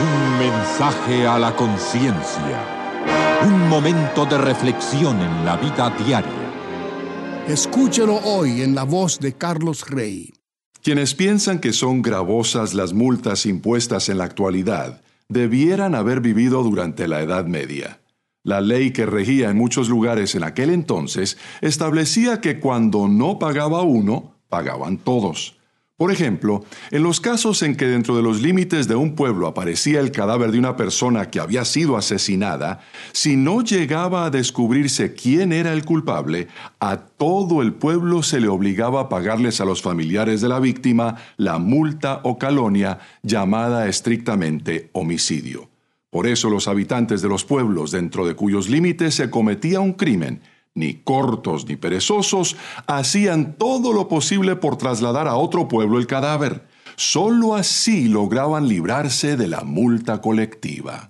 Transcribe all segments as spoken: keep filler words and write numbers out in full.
Un mensaje a la conciencia. Un momento de reflexión en la vida diaria. Escúchelo hoy en la voz de Carlos Rey. Quienes piensan que son gravosas las multas impuestas en la actualidad, debieran haber vivido durante la Edad Media. La ley que regía en muchos lugares en aquel entonces establecía que cuando no pagaba uno, pagaban todos. Por ejemplo, en los casos en que dentro de los límites de un pueblo aparecía el cadáver de una persona que había sido asesinada, si no llegaba a descubrirse quién era el culpable, a todo el pueblo se le obligaba a pagarles a los familiares de la víctima la multa o calonia llamada estrictamente homicidio. Por eso los habitantes de los pueblos dentro de cuyos límites se cometía un crimen, ni cortos ni perezosos, hacían todo lo posible por trasladar a otro pueblo el cadáver. Solo así lograban librarse de la multa colectiva.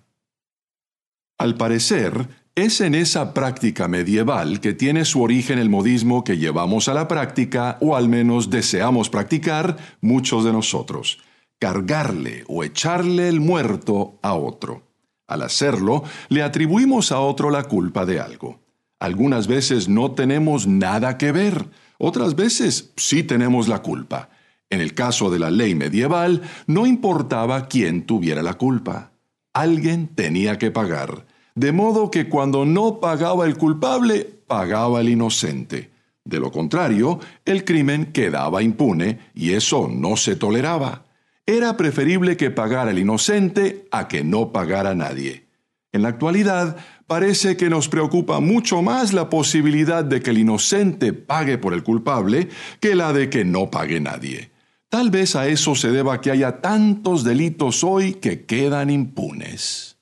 Al parecer, es en esa práctica medieval que tiene su origen el modismo que llevamos a la práctica, o al menos deseamos practicar, muchos de nosotros: cargarle o echarle el muerto a otro. Al hacerlo, le atribuimos a otro la culpa de algo. Algunas veces no tenemos nada que ver, otras veces sí tenemos la culpa. En el caso de la ley medieval, no importaba quién tuviera la culpa. Alguien tenía que pagar, de modo que cuando no pagaba el culpable, pagaba el inocente. De lo contrario, el crimen quedaba impune y eso no se toleraba. Era preferible que pagara el inocente a que no pagara nadie. En la actualidad, parece que nos preocupa mucho más la posibilidad de que el inocente pague por el culpable que la de que no pague nadie. Tal vez a eso se deba que haya tantos delitos hoy que quedan impunes.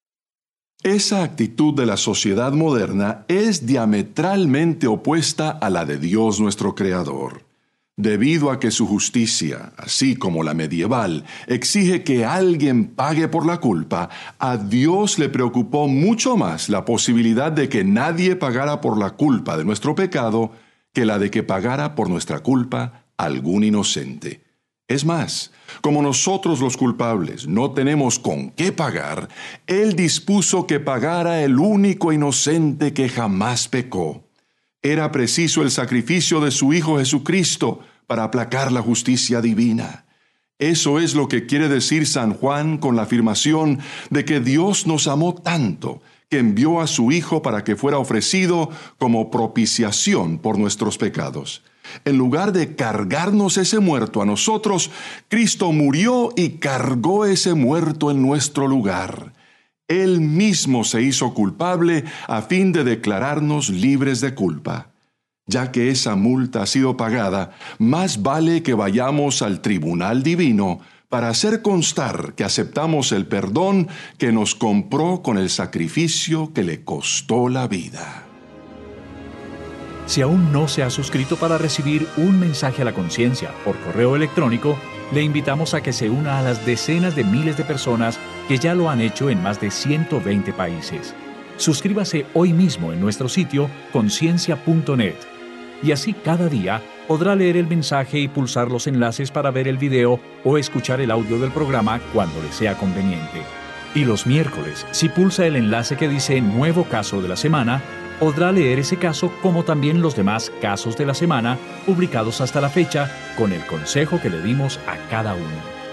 Esa actitud de la sociedad moderna es diametralmente opuesta a la de Dios nuestro Creador. Debido a que su justicia, así como la medieval, exige que alguien pague por la culpa, a Dios le preocupó mucho más la posibilidad de que nadie pagara por la culpa de nuestro pecado que la de que pagara por nuestra culpa algún inocente. Es más, como nosotros los culpables no tenemos con qué pagar, Él dispuso que pagara el único inocente que jamás pecó. Era preciso el sacrificio de su Hijo Jesucristo para aplacar la justicia divina. Eso es lo que quiere decir San Juan con la afirmación de que Dios nos amó tanto que envió a su Hijo para que fuera ofrecido como propiciación por nuestros pecados. En lugar de cargarnos ese muerto a nosotros, Cristo murió y cargó ese muerto en nuestro lugar. Él mismo se hizo culpable a fin de declararnos libres de culpa. Ya que esa multa ha sido pagada, más vale que vayamos al tribunal divino para hacer constar que aceptamos el perdón que nos compró con el sacrificio que le costó la vida. Si aún no se ha suscrito para recibir un mensaje a la conciencia por correo electrónico, le invitamos a que se una a las decenas de miles de personas que ya lo han hecho en más de ciento veinte países. Suscríbase hoy mismo en nuestro sitio conciencia punto net y así cada día podrá leer el mensaje y pulsar los enlaces para ver el video o escuchar el audio del programa cuando le sea conveniente. Y los miércoles, si pulsa el enlace que dice Nuevo Caso de la Semana, podrá leer ese caso como también los demás casos de la semana publicados hasta la fecha con el consejo que le dimos a cada uno.